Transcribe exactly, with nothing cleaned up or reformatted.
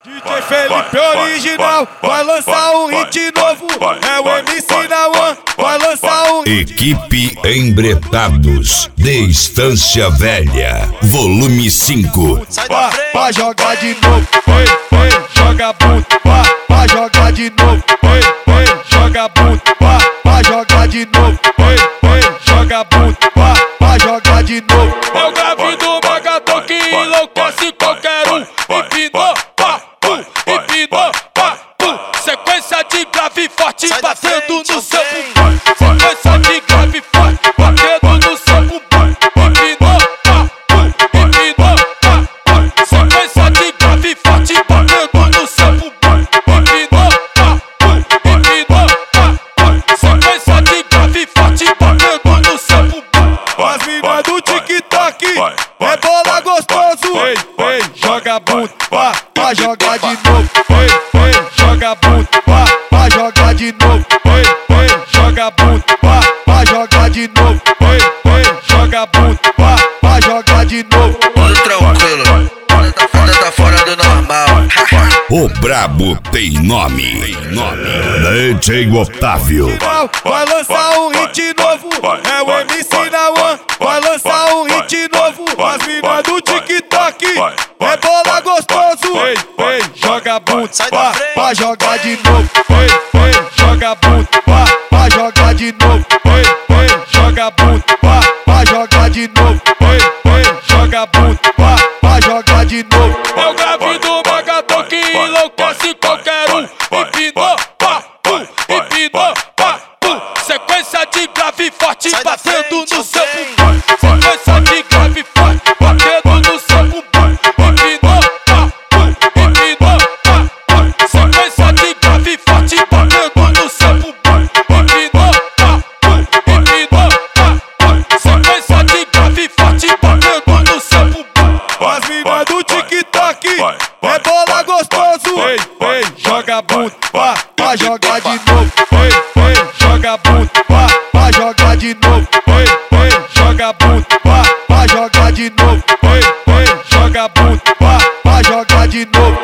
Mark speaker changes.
Speaker 1: D J Felipe original vai lançar um hit novo. É o M C da One, vai lançar um hit.
Speaker 2: Equipe Embretados de Estância Velha, volume cinco.
Speaker 1: Pra, pra jogar de novo, ei, ei, joga bunda. Pra, pra jogar de novo, ei, ei, joga bunda. Pra, pra jogar de novo, ei, ei, joga bunda. Pra, pra jogar de novo.
Speaker 3: É o grave do Magatão que enlouquece qualquer um. Empinou, pá, pum, empinou, pá, pum. Sequência de grave forte batendo no seu bumbum. Sequência de grave forte batendo no seu bumbum. Empinou, pá, pum, empinou, pá, pum. Sequência de grave forte batendo no seu bumbum. Empinou, pá, pum, empinou, pá, pum. Sequência de grave forte batendo no seu bumbum.
Speaker 1: As minas do TikTok é bola gostoso. Ei, ei, joga bunda. Pra, pra jogar de novo. Ei, ei, joga bunda. Pra, pra jogar de novo. Ei, ei, joga bunda. Pra, pra jogar de novo. Ei, ei, joga bunda. Pra, pra jogar de novo.
Speaker 4: Tudo tranquilo, nada tá fora do normal.
Speaker 2: O brabo tem nome, tem nome. D J Otávio.
Speaker 1: Vai lançar um hit novo. É o M C da One, vai lançar um hit novo. As minas do TikTok é bola gostoso. Ei, ei, joga bunda. Pra, pra jogar de novo. Ei, ei, joga bunda. Pra, pra jogar de novo. Ei, ei, joga bunda. Pra, pra jogar de novo. Ei, ei, joga bunda. Pra, pra jogar de novo.
Speaker 3: É o grave do Magatão que enlouquece qualquer um. Empinou, pá, pum, empinou, pá, pum. Sequência de grave forte batendo no seu bumbum. Sequência de grave forte batendo no seu bumbum. Empinou, pá, pum, empinou, pá, pum. Sequência de grave forte batendo no seu bumbum. Empinou, pá, pum, empinou, pá, pum. Sequência de grave forte batendo no seu bumbum.
Speaker 1: As minas do TikTok é bola gostoso. Ei, ei, joga bunda. Pra, pra jogar de novo. Ei, ei, joga bunda. Pra, pra jogar de novo. Ei, ei, joga bunda. Pra, pra jogar de novo. Ei, ei, joga bunda. Pra, pra jogar de novo.